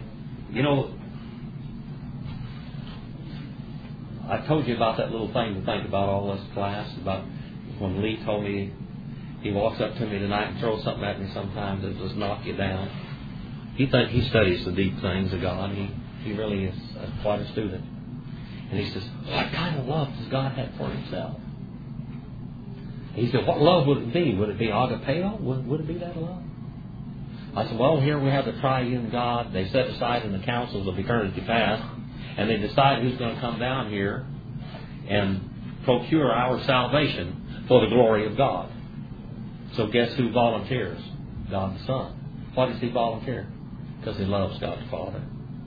told you about that little thing to think about all this class, about when Lee told me he walks up to me tonight and throws something at me sometimes that just knock you down. He studies the deep things of God. He really is quite a student. And he says, what kind of love does God have for himself? He said, what love would it be? Would it be agapeo? Would it be that love? I said, well, here we have the triune God. They set aside in the councils of eternity past, and they decide who's going to come down here and procure our salvation for the glory of God. So guess who volunteers? God the Son. Why does He volunteer? Because He loves God the Father.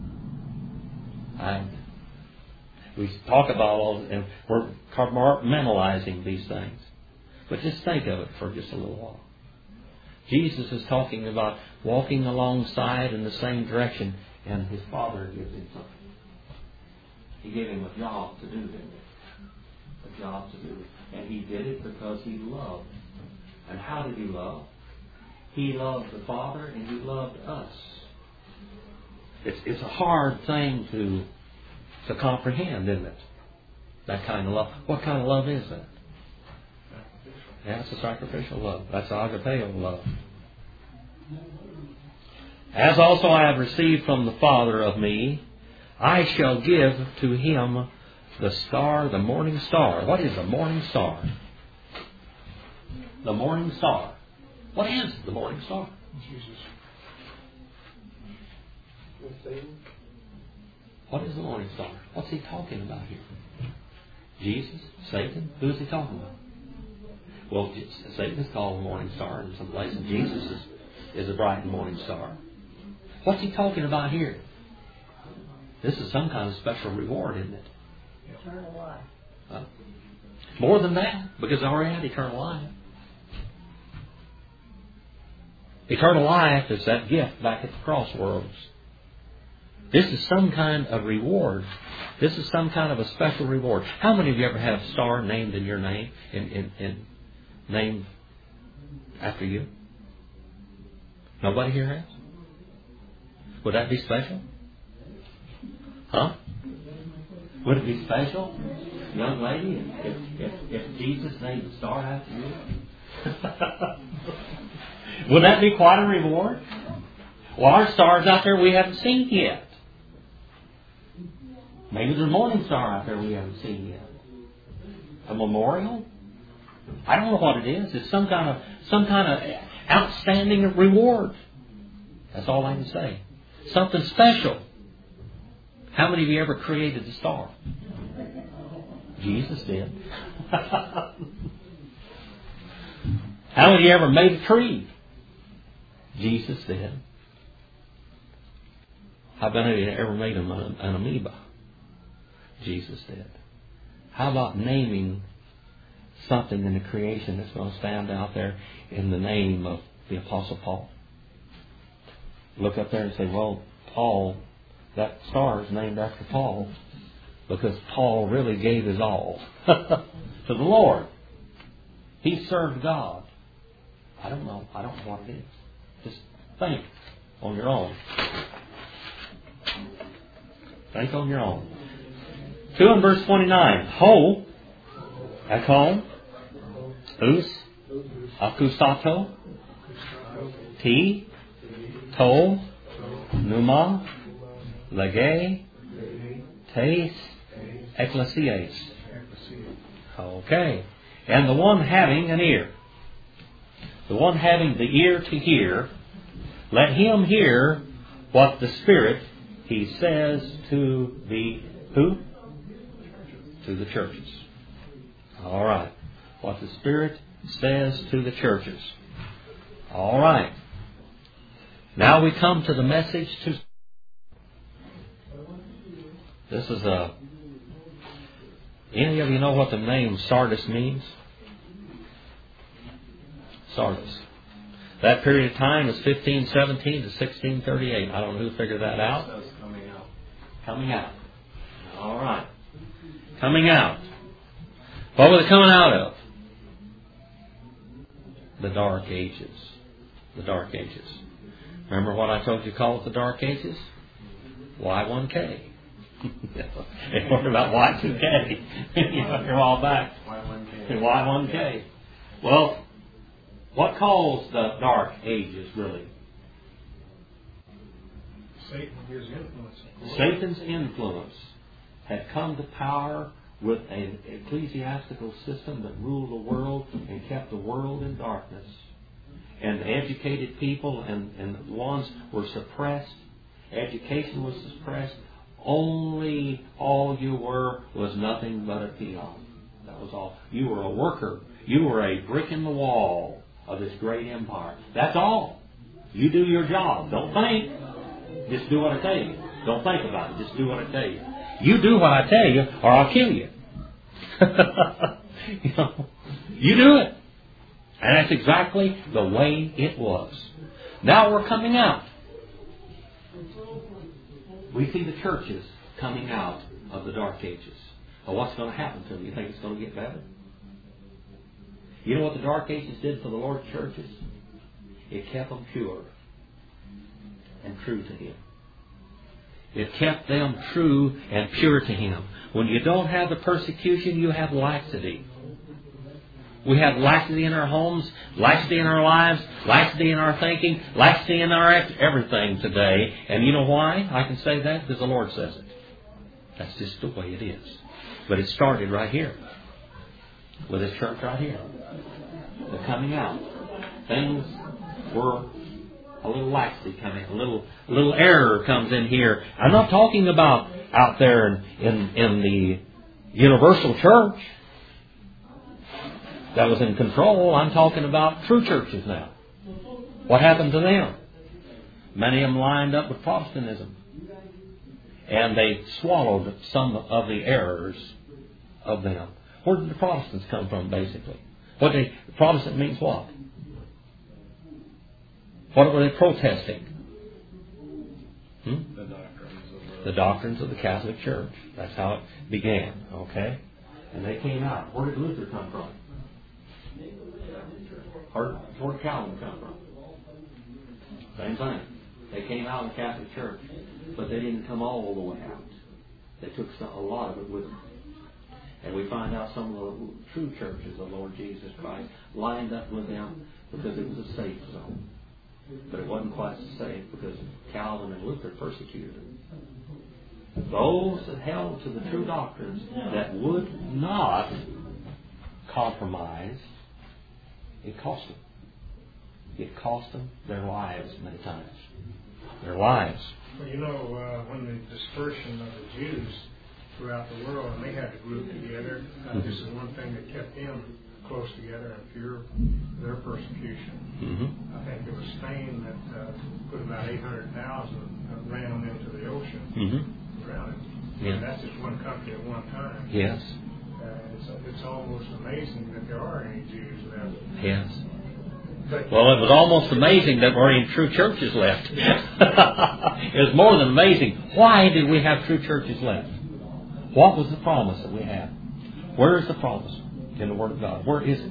We talk about all, and we're compartmentalizing these things. But just think of it for just a little while. Jesus is talking about walking alongside in the same direction, and His Father gives Him something. He gave Him a job to do, didn't He? A job to do. And He did it because He loved. And how did He love? He loved the Father and He loved us. It's a hard thing to comprehend, isn't it? That kind of love. What kind of love is that? Yeah, it's a sacrificial love. That's agapeo love. As also I have received from the Father of me, I shall give to him the star, the morning star. What is the morning star? The morning star. What is the morning star? Jesus. What is the morning star? What's he talking about here? Jesus? Satan? Who is he talking about? Well, Satan is called the morning star in some places. Jesus is a bright morning star. What's he talking about here? This is some kind of special reward, isn't it? Eternal life. More than that, because I already had eternal life. Eternal life is that gift back at the crossroads. This is some kind of reward. This is some kind of a special reward. How many of you ever have a star named in your name, in named after you? Nobody here has? Would that be special? Huh? Would it be special, young lady, if Jesus named the star after you? Would that be quite a reward? Well, our stars out there we haven't seen yet. Maybe there's a morning star out there we haven't seen yet. A memorial? I don't know what it is. It's some kind of outstanding reward. That's all I can say. Something special. How many of you ever created a star? Jesus did. How many of you ever made a tree? Jesus did. How many of you ever made an amoeba? Jesus did. How about naming something in the creation that's going to stand out there in the name of the Apostle Paul? Look up there and say, well, Paul, that star is named after Paul because Paul really gave his all to the Lord. He served God. I don't know what it is. Just think on your own. Think on your own. 2 and verse 29. Ho, Ekon, Us, Akusato, T, To, Numa, Lege, Tes, Ecclesias. Okay. And the one having an ear. The one having the ear to hear, let him hear what the Spirit, He says to the who? To the churches. All right. What the Spirit says to the churches. All right. Now we come to the message to... This is a... Any of you know what the name Sardis means? Sardis. That period of time is 1517 to 1638. I don't know who figured that out. That's coming out. Coming out. All right. Coming out. What were they coming out of? The Dark Ages. The Dark Ages. Remember what I told you call it the Dark Ages? Y1K. They talked about Y2K. You're all back. Y1K. Y1K. Well, what caused the Dark Ages, really? Satan and his influence. Satan's influence had come to power with an ecclesiastical system that ruled the world and kept the world in darkness. And educated people and ones were suppressed. Education was suppressed. Only all you were was nothing but a peon. That was all. You were a worker. You were a brick in the wall of this great empire. That's all. You do your job. Don't think. Just do what I tell you. Don't think about it. Just do what I tell you. You do what I tell you, or I'll kill you. You do it. And that's exactly the way it was. Now we're coming out. We see the churches coming out of the Dark Ages. Well, what's going to happen to them? You think it's going to get better? You know what the Dark Ages did for the Lord's churches? It kept them pure and true to Him. It kept them true and pure to Him. When you don't have the persecution, you have laxity. We have laxity in our homes, laxity in our lives, laxity in our thinking, laxity in our everything today. And you know why I can say that? Because the Lord says it. That's just the way it is. But it started right here. With this church right here. The coming out. Things were a little laxity coming, a little error comes in here. I'm not talking about out there in the universal church that was in control. I'm talking about true churches now. What happened to them? Many of them lined up with Protestantism. And they swallowed some of the errors of them. Where did the Protestants come from, basically? Protestant means what? What were they protesting? The doctrines of the Catholic Church. That's how it began. Okay? And they came out. Where did Luther come from? Where did Calvin come from? Same thing. They came out of the Catholic Church, but they didn't come all the way out. They took a lot of it with them. And we find out some of the true churches of Lord Jesus Christ lined up with them because it was a safe zone. But it wasn't quite safe because Calvin and Luther persecuted them. Those that held to the true doctrines that would not compromise, it cost them. It cost them their lives many times. Their lives. Well, you know, when the dispersion of the Jews throughout the world, and they had to group together, this is one thing that kept them close together and pure, their persecution. Mm-hmm. I think it was Spain that put about 800,000, ran them into the ocean, drowned. Yeah. And that's just one country at one time. Yes. It's almost amazing that there are any Jews left. Yes. But, Well, it was almost amazing that there were any true churches left. It was more than amazing. Why did we have true churches left? What was the promise that we had? Where is the promise in the Word of God? Where is it?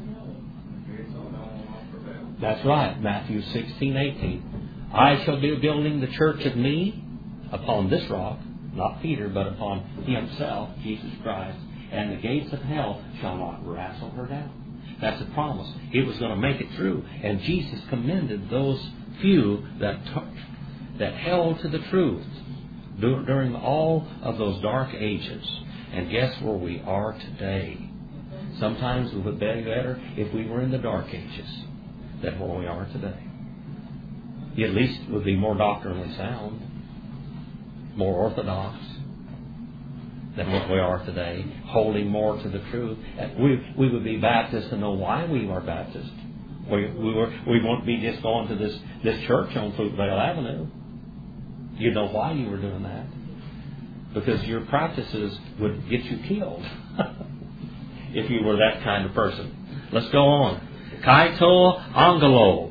That's right, Matthew 16:18. I shall be building the church of me upon this rock, not Peter, but upon Himself, Jesus Christ. and the gates of hell shall not wrestle her down. That's a promise. It was going to make it through. And Jesus commended those few that held to the truth during all of those dark ages. And guess where we are today? Sometimes it would be better if we were in the dark ages than where we are today. You at least would be more doctrinally sound, more orthodox than what we are today, holding more to the truth. We would be Baptists and know why we are Baptists. We won't be just going to this church on Fruitvale Avenue. You'd know why you were doing that. Because your practices would get you killed if you were that kind of person. Let's go on. Kaito Angelo.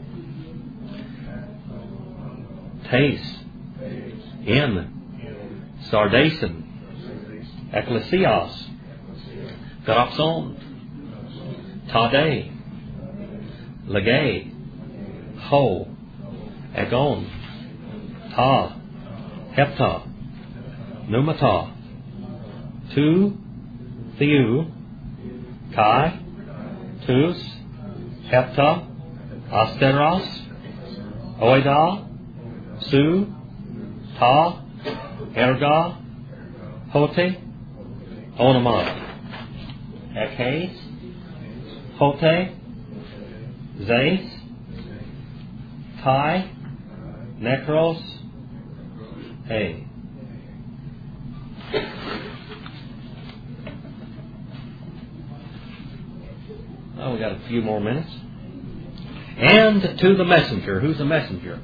Taste. In. Sardason. Ecclesias. Grapson. Tade. Legay. Ho. Egon. Ta. Hepta. Pneumata. Tu. Theou. Kai. Tus. Hepta. Asteros. Oida. Su. Ta. Erga. Hote. Onama. Ekhes. Hote. Zais. Kai. Necros. Hey. Oh, we got a few more minutes. And to the messenger. Who's the messenger?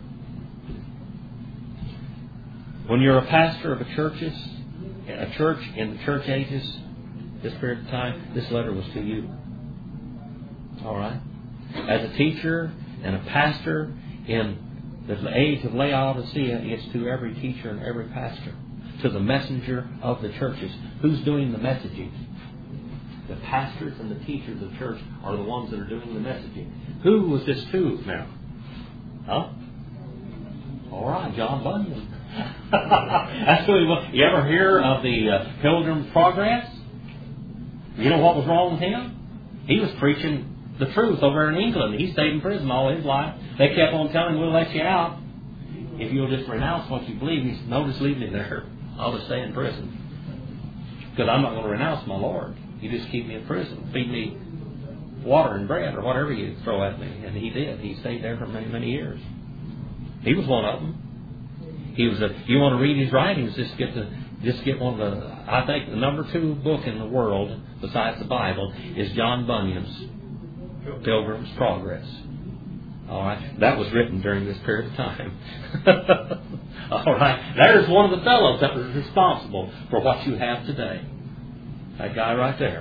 When you're a pastor of a church in the church ages, this period of time, this letter was to you. All right? As a teacher and a pastor in the age of Laodicea, it's to every teacher and every pastor. To the messenger of the churches. Who's doing the messaging? The pastors and the teachers of the church are the ones that are doing the messaging. Who was this to now? Huh? All right, John Bunyan. That's who he was. You ever hear of the Pilgrim's Progress? You know what was wrong with him? He was preaching the truth over in England. He stayed in prison all his life. They kept on telling him, we'll let you out if you'll just renounce what you believe. He said, no, just leave me there. I'll just stay in prison. Because I'm not going to renounce my Lord. You just keep me in prison. Feed me water and bread or whatever you throw at me. And he did. He stayed there for many, many years. He was one of them. He was you want to read his writings, just get one of the, I think the number 2 book in the world besides the Bible is John Bunyan's Pilgrim's Progress. All right, that was written during this period of time. All right, there's one of the fellows that was responsible for what you have today. That guy right there.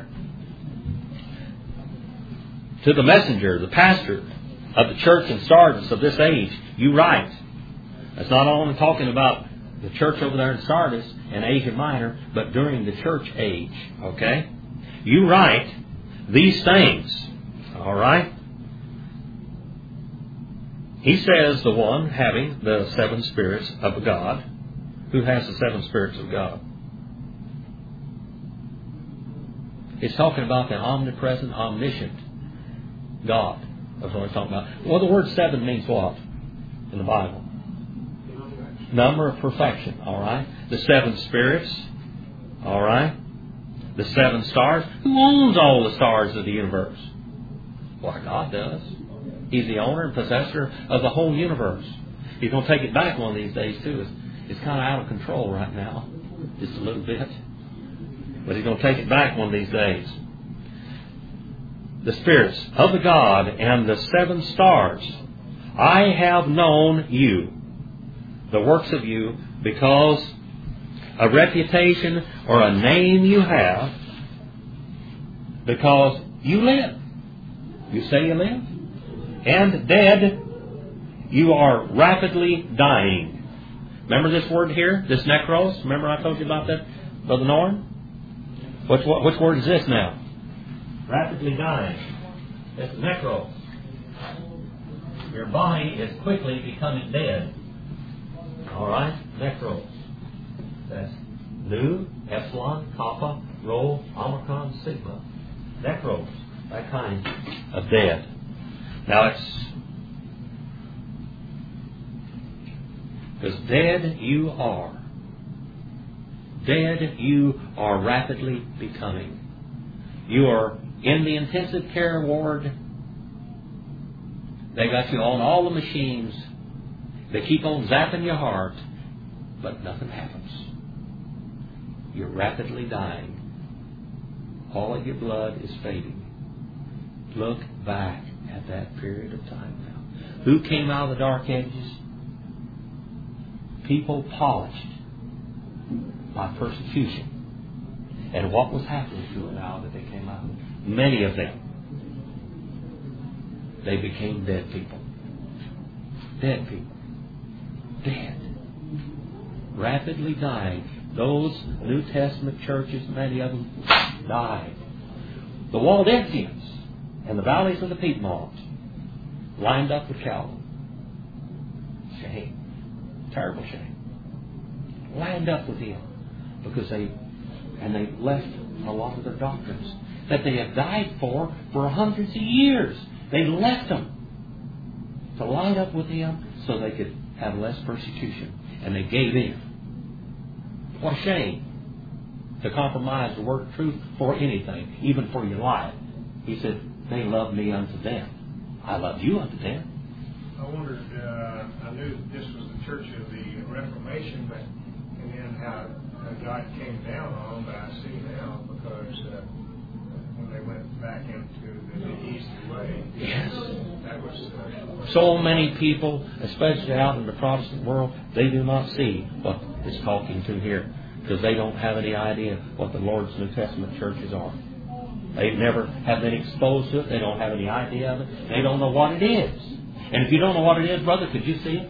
To the messenger, the pastor of the church in Sardis of this age, you write. That's not only talking about the church over there in Sardis and Asia Minor, but during the church age. Okay? You write these things. All right? He says the one having the 7 spirits of God. Who has the 7 spirits of God? It's talking about the omnipresent, omniscient God. That's what it's talking about. Well, the word 7 means what in the Bible? Number of perfection. All right. The 7 spirits. All right. The 7 stars. Who owns all the stars of the universe? Why, God does. He's the owner and possessor of the whole universe. He's going to take it back one of these days too. It's kind of out of control right now, just a little bit. But He's going to take it back one of these days. The spirits of the God and the 7 stars. I have known you, the works of you, because a reputation or a name you have, because you live. You say you live. And dead, you are rapidly dying. Remember this word here? This necros? Remember I told you about that, Brother Norm? Which word is this now? Rapidly dying. It's necros. Your body is quickly becoming dead. All right? Necros. That's Nu, Epsilon, Kappa, Rho, Omicron, Sigma. Necros, that kind of dead. Now because dead you are. Dead you are rapidly becoming. You are in the intensive care ward. They got you on all the machines. They keep on zapping your heart, but nothing happens. You're rapidly dying. All of your blood is fading. Look back at that period of time now. Who came out of the dark ages? People polished by persecution. And what was happening to them now that they came out? Many of them, they became dead people. Dead people. Dead. Rapidly dying. Those New Testament churches, many of them, died. The Waldensians and the valleys of the Piedmont lined up with Calvin. Shame. Terrible shame. Lined up with him because they left a lot of their doctrines that they had died for hundreds of years. They left them to line up with him so they could have less persecution. And they gave in. What a shame to compromise the word of truth for anything, even for your life. He said, they loved me unto death. I love you unto death. I wondered, I knew this was the Church of the Reformation, but and then how God came down on them, but I see now because when they went back into the easy way, Yes. That was So many people, especially out in the Protestant world, they do not see what it's talking to here because they don't have any idea what the Lord's New Testament churches are. They never have been exposed to it. They don't have any idea of it. They don't know what it is. And if you don't know what it is, brother, could you see it?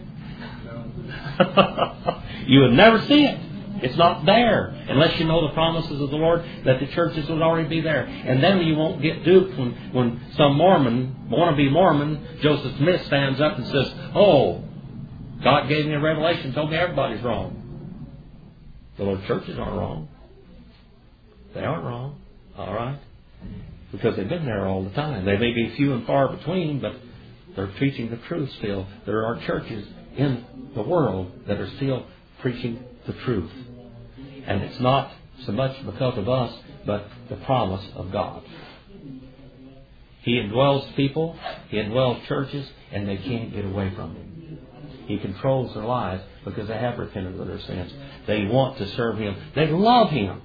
no. You would never see it. It's not there unless you know the promises of the Lord that the churches would already be there. And then you won't get duped when some Mormon, wannabe Mormon, Joseph Smith, stands up and says, oh, God gave me a revelation, told me everybody's wrong. The Lord churches aren't wrong. They aren't wrong. All right? Because they've been there all the time. They may be few and far between, but they're preaching the truth still. There are churches in the world that are still preaching the truth. And it's not so much because of us, but the promise of God. He indwells people, He indwells churches, and they can't get away from Him. He controls their lives because they have repented of their sins. They want to serve Him. They love Him.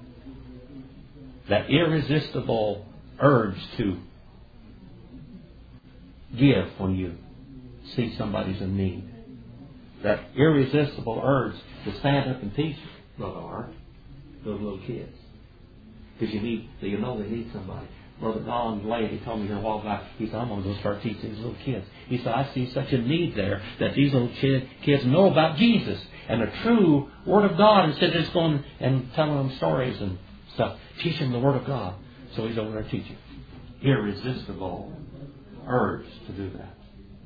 That irresistible urge to give when you see somebody's in need. That irresistible urge to stand up and teach, Brother Art, those little kids. Because you know they need somebody. Brother Don Lay, he told me here a while back, he said, I'm going to go start teaching these little kids. He said, I see such a need there that these little kids know about Jesus and the true Word of God instead of just going and telling them stories and stuff. Teach them the Word of God. So he's over there teaching. Irresistible urge to do that.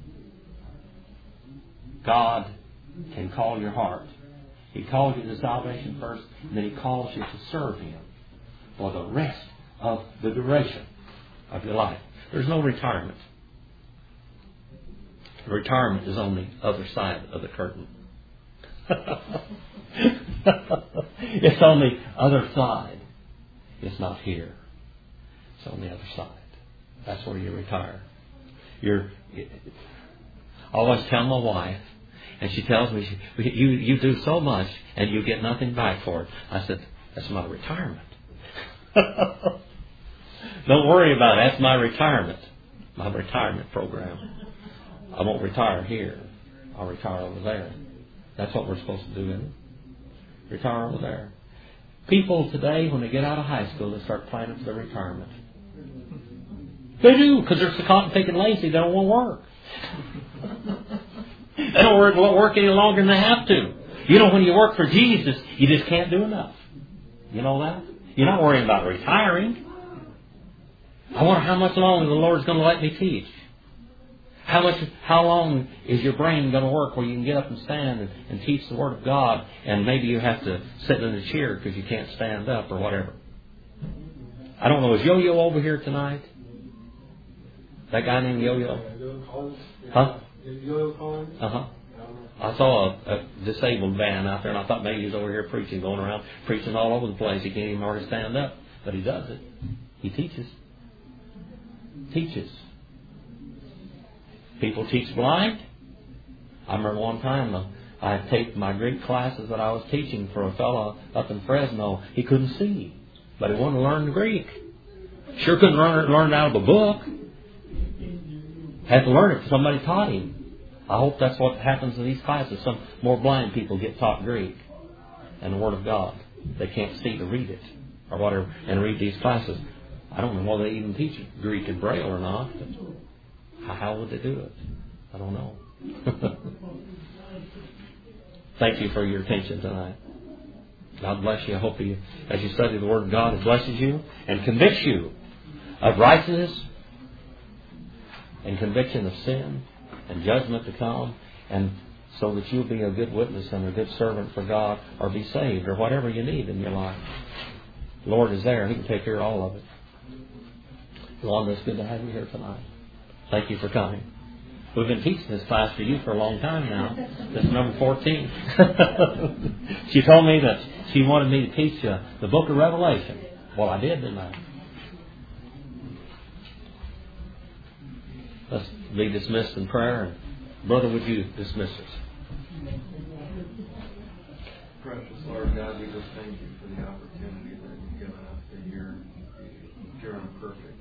God can call your heart. He calls you to salvation first, and then He calls you to serve Him for the rest of the duration of your life. There's no retirement. Retirement is on the other side of the curtain. It's on the other side. It's not here. It's on the other side. That's where you retire. I always tell my wife, and she tells me, you do so much and you get nothing back for it. I said, that's my retirement. Don't worry about it. That's my retirement program. I won't retire here. I'll retire over there. That's what we're supposed to do, isn't it? Retire over there. People today, when they get out of high school, they start planning for their retirement. They do, because they're so cotton picking lazy, they don't want to work. They don't work any longer than they have to. You know, when you work for Jesus, you just can't do enough. You know that? You're not worrying about retiring. I wonder how much longer the Lord's going to let me teach. How long is your brain going to work where you can get up and stand and teach the Word of God, and maybe you have to sit in a chair because you can't stand up or whatever? I don't know. Is Yo-Yo over here tonight? That guy named Yo-Yo? Huh? Yo-Yo Collins? Uh-huh. I saw a disabled van out there, and I thought maybe he was over here preaching, going around preaching all over the place. He can't even hardly stand up, but he does it. He teaches. Teaches. People teach blind. I remember one time I had taped my Greek classes that I was teaching for a fellow up in Fresno. He couldn't see, but he wanted to learn Greek. Sure couldn't learn it out of a book. Had to learn it because somebody taught him. I hope that's what happens in these classes. Some more blind people get taught Greek and the Word of God. They can't see to read it or whatever and read these classes. I don't know whether they even teach Greek in Braille or not. But how would they do it? I don't know. Thank you for your attention tonight. God bless you. I hope you, as you study the Word of God, it blesses you and convicts you of righteousness and conviction of sin and judgment to come, and so that you'll be a good witness and a good servant for God, or be saved, or whatever you need in your life. The Lord is there. He can take care of all of it. Wanda, it's good to have you here tonight. Thank you for coming. We've been teaching this class for you for a long time now. This is number 14. She told me that she wanted me to teach the book of Revelation. Well, I did, didn't I? Let's be dismissed in prayer. And brother, would you dismiss us? Precious Lord God, we just thank you for the opportunity that you've given us to hear your imperfect